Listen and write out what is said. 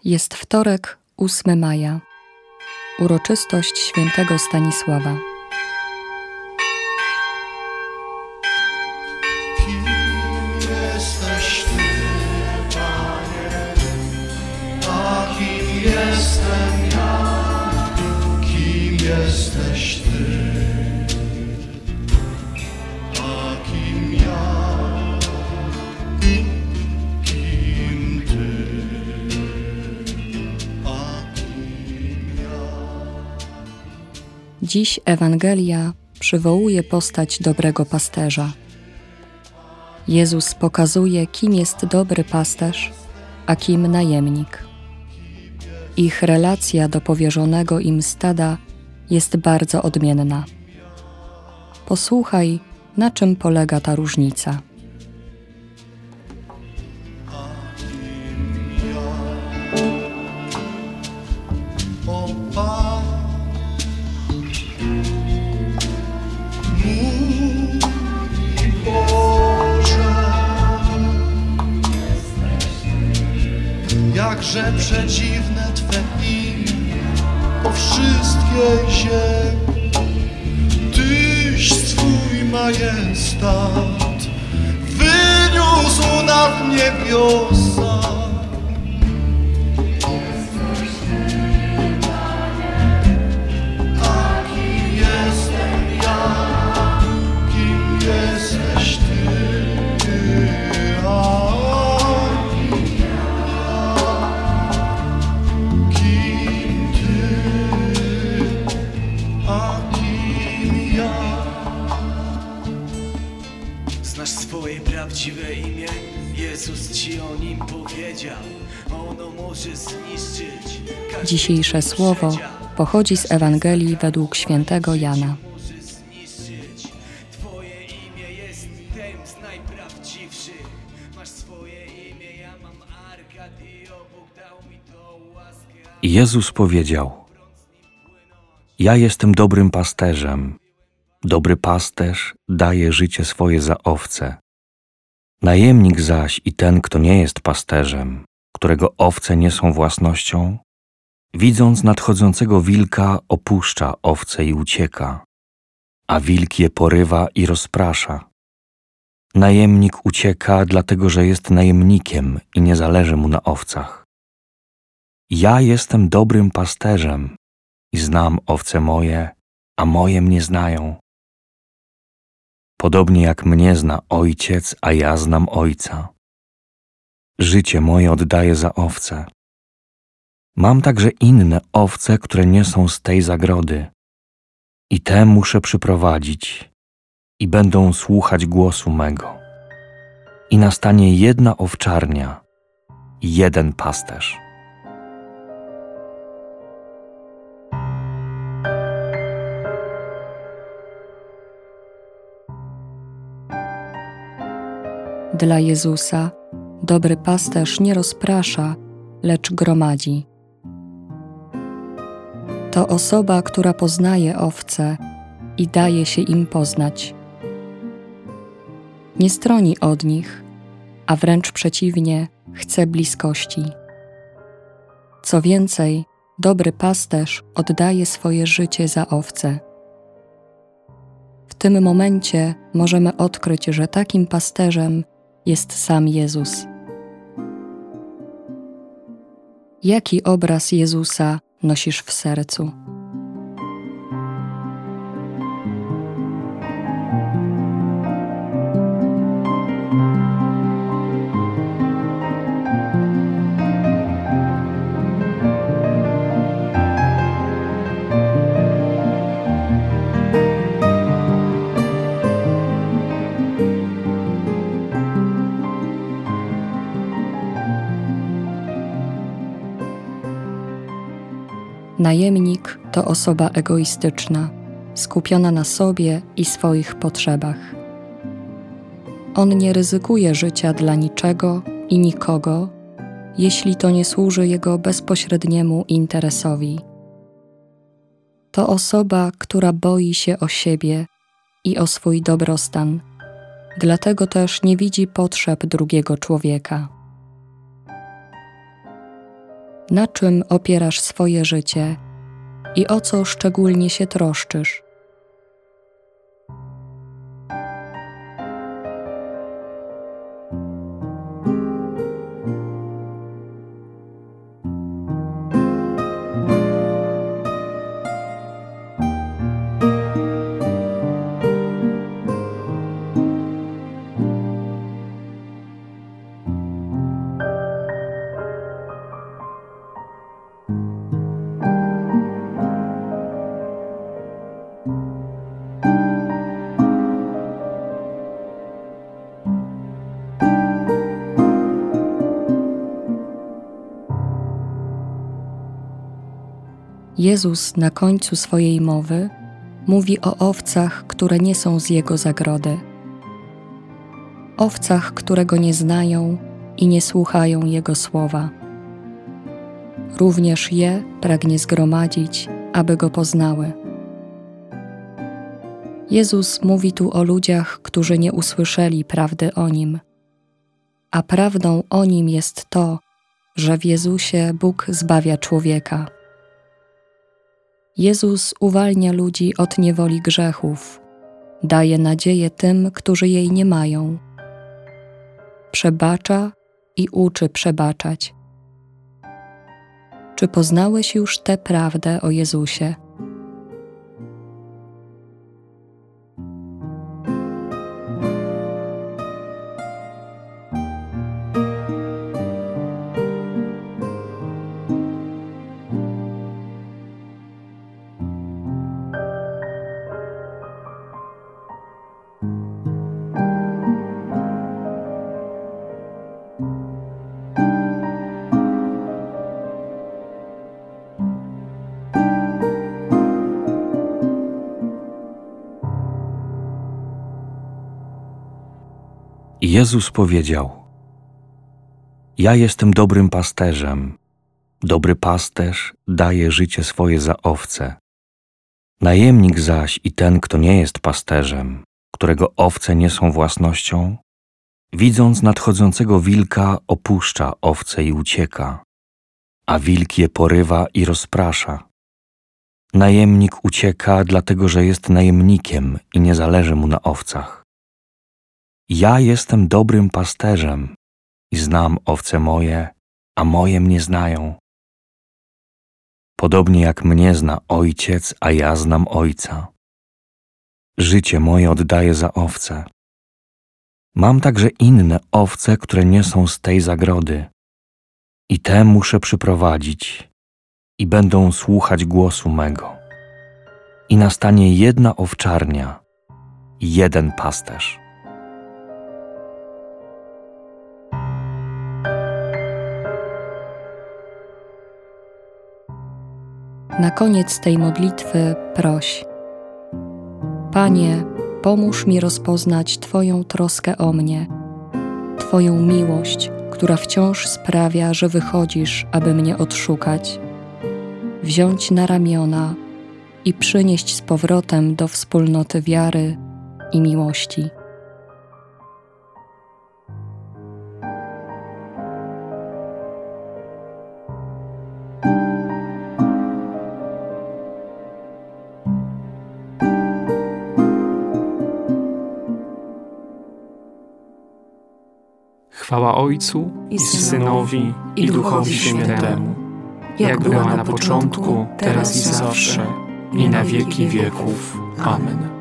Jest wtorek, 8 maja. Uroczystość świętego Stanisława. Kim jesteś Ty, Panie, a kim jestem ja? Kim jesteś Ty, a kim ja? Kim Ty, a kim ja? Dziś Ewangelia przywołuje postać dobrego pasterza. Jezus pokazuje, kim jest dobry pasterz, a kim najemnik. Ich relacja do powierzonego im stada jest bardzo odmienna. Posłuchaj, na czym polega ta różnica. O Pan, mój Boże, jakże przedziwne Twe imię po wszystkiej ziemi. Tyś swój majestat wyniósł nad niebiosa. A kim jestem ja? Kim jesteś Ty? A kim ja? Kim Ty? A kim ja? Znasz swoje prawdziwe imię? Jezus Ci o nim powiedział. Ono może zniszczyć każdy Dzisiejsze słowo przedział. pochodzi z Ewangelii według świętego Jana. Może zniszczyć. Twoje imię jest tym z najprawdziwszych. Masz swoje imię, ja mam Arkadio. Bóg dał mi tą łaskę. Jezus powiedział: Ja jestem dobrym pasterzem. Dobry pasterz daje życie swoje za owce. Najemnik zaś i ten, kto nie jest pasterzem, którego owce nie są własnością, widząc nadchodzącego wilka, opuszcza owce i ucieka, a wilk je porywa i rozprasza. Najemnik ucieka, dlatego że jest najemnikiem i nie zależy mu na owcach. Ja jestem dobrym pasterzem i znam owce moje, a moje mnie znają. Podobnie jak mnie zna Ojciec, a ja znam Ojca. Życie moje oddaję za owce. Mam także inne owce, które nie są z tej zagrody. I te muszę przyprowadzić i będą słuchać głosu mego. I nastanie jedna owczarnia i jeden pasterz. Dla Jezusa dobry pasterz nie rozprasza, lecz gromadzi. To osoba, która poznaje owce i daje się im poznać. Nie stroni od nich, a wręcz przeciwnie, chce bliskości. Co więcej, dobry pasterz oddaje swoje życie za owce. W tym momencie możemy odkryć, że takim pasterzem jest sam Jezus. Jaki obraz Jezusa nosisz w sercu? Najemnik to osoba egoistyczna, skupiona na sobie i swoich potrzebach. On nie ryzykuje życia dla niczego i nikogo, jeśli to nie służy jego bezpośredniemu interesowi. To osoba, która boi się o siebie i o swój dobrostan, dlatego też nie widzi potrzeb drugiego człowieka. Na czym opierasz swoje życie i o co szczególnie się troszczysz? Jezus na końcu swojej mowy mówi o owcach, które nie są z Jego zagrody. Owcach, które Go nie znają i nie słuchają Jego słowa. Również je pragnie zgromadzić, aby Go poznały. Jezus mówi tu o ludziach, którzy nie usłyszeli prawdy o Nim. A prawdą o Nim jest to, że w Jezusie Bóg zbawia człowieka. Jezus uwalnia ludzi od niewoli grzechów, daje nadzieję tym, którzy jej nie mają. Przebacza i uczy przebaczać. Czy poznałeś już tę prawdę o Jezusie? Jezus powiedział: Ja jestem dobrym pasterzem. Dobry pasterz daje życie swoje za owce. Najemnik zaś i ten, kto nie jest pasterzem, którego owce nie są własnością, widząc nadchodzącego wilka, opuszcza owce i ucieka, a wilk je porywa i rozprasza. Najemnik ucieka, dlatego że jest najemnikiem i nie zależy mu na owcach. Ja jestem dobrym pasterzem i znam owce moje, a moje mnie znają. Podobnie jak mnie zna Ojciec, a ja znam Ojca. Życie moje oddaję za owce. Mam także inne owce, które nie są z tej zagrody. I te muszę przyprowadzić i będą słuchać głosu mego. I nastanie jedna owczarnia i jeden pasterz. Na koniec tej modlitwy proś: Panie, pomóż mi rozpoznać Twoją troskę o mnie, Twoją miłość, która wciąż sprawia, że wychodzisz, aby mnie odszukać, wziąć na ramiona i przynieść z powrotem do wspólnoty wiary i miłości. Chwała Ojcu i Synowi, i Duchowi Świętemu, jak była na początku, teraz i zawsze, i na wieki wieków. Amen.